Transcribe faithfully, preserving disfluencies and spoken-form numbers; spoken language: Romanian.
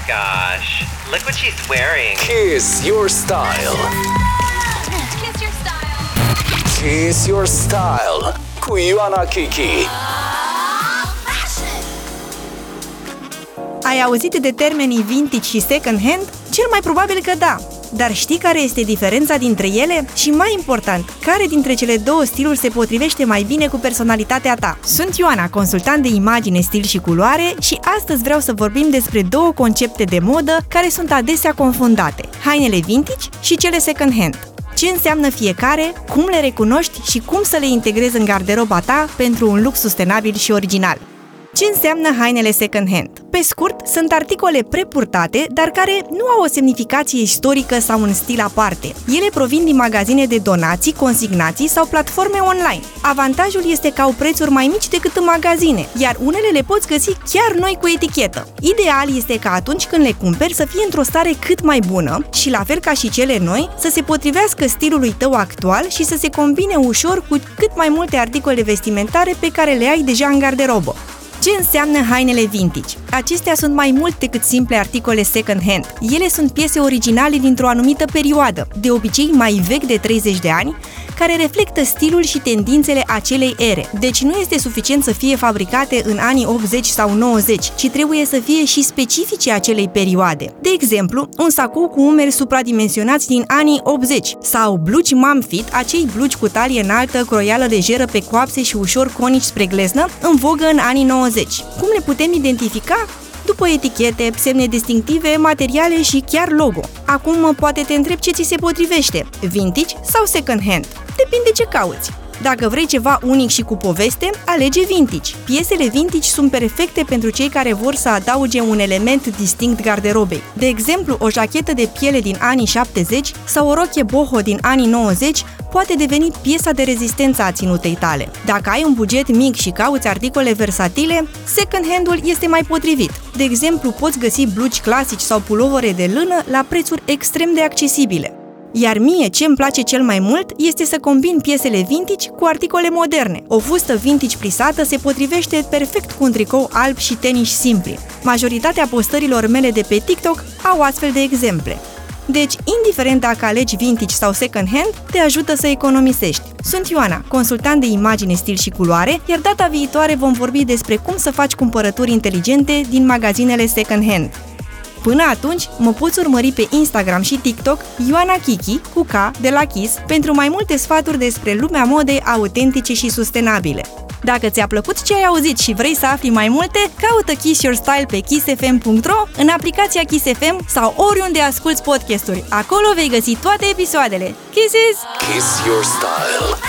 gosh, look what she's wearing. Kiss your style. Kiss your style. Kiss your style cu Ioana Kiki. Ai auzit de termenii vintage și second hand? Cel mai probabil că da. Dar știi care este diferența dintre ele? Și mai important, care dintre cele două stiluri se potrivește mai bine cu personalitatea ta? Sunt Ioana, consultant de imagine, stil și culoare și astăzi vreau să vorbim despre două concepte de modă care sunt adesea confundate: hainele vintage și cele second hand. Ce înseamnă fiecare, cum le recunoști și cum să le integrezi în garderoba ta pentru un look sustenabil și original. Ce înseamnă hainele second hand? Pe scurt, sunt articole prepurtate, dar care nu au o semnificație istorică sau un stil aparte. Ele provin din magazine de donații, consignații sau platforme online. Avantajul este că au prețuri mai mici decât în magazine, iar unele le poți găsi chiar noi cu etichetă. Ideal este ca atunci când le cumperi să fie într-o stare cât mai bună și, la fel ca și cele noi, să se potrivească stilului tău actual și să se combine ușor cu cât mai multe articole vestimentare pe care le ai deja în garderobă. Ce înseamnă hainele vintage? Acestea sunt mai mult decât simple articole second hand. Ele sunt piese originale dintr-o anumită perioadă, de obicei mai vechi de treizeci de ani, care reflectă stilul și tendințele acelei ere. Deci nu este suficient să fie fabricate în anii optzeci sau nouăzeci, ci trebuie să fie și specifice acelei perioade. De exemplu, un sacou cu umeri supradimensionați din anii optzeci sau blugi mom fit, acei blugi cu talie înaltă, croială lejeră pe coapse și ușor conici spre gleznă, în vogă în anii nouăzeci. Cum le putem identifica? După etichete, semne distinctive, materiale și chiar logo. Acum poate te întreb ce ți se potrivește, vintage sau second hand. Depinde ce cauți. Dacă vrei ceva unic și cu poveste, alege vintage. Piesele vintage sunt perfecte pentru cei care vor să adauge un element distinct garderobei. De exemplu, o jachetă de piele din anii șaptezeci sau o rochie boho din anii nouăzeci poate deveni piesa de rezistență a ținutei tale. Dacă ai un buget mic și cauți articole versatile, second hand-ul este mai potrivit. De exemplu, poți găsi blugi clasici sau pulovere de lână la prețuri extrem de accesibile. Iar mie ce îmi place cel mai mult este să combin piesele vintage cu articole moderne. O fustă vintage plisată se potrivește perfect cu un tricou alb și tenis simpli. Majoritatea postărilor mele de pe TikTok au astfel de exemple. Deci, indiferent dacă alegi vintage sau second hand, te ajută să economisești. Sunt Ioana, consultant de imagine, stil și culoare, iar data viitoare vom vorbi despre cum să faci cumpărături inteligente din magazinele second hand. Până atunci, mă poți urmări pe Instagram și TikTok Ioana Kiki cu K de la Kiss pentru mai multe sfaturi despre lumea modei autentice și sustenabile. Dacă ți-a plăcut ce ai auzit și vrei să afli mai multe, caută Kiss Your Style pe kiss f m punct r o, în aplicația Kiss F M sau oriunde asculți podcasturi. Acolo vei găsi toate episoadele. Kisses! Kiss your style.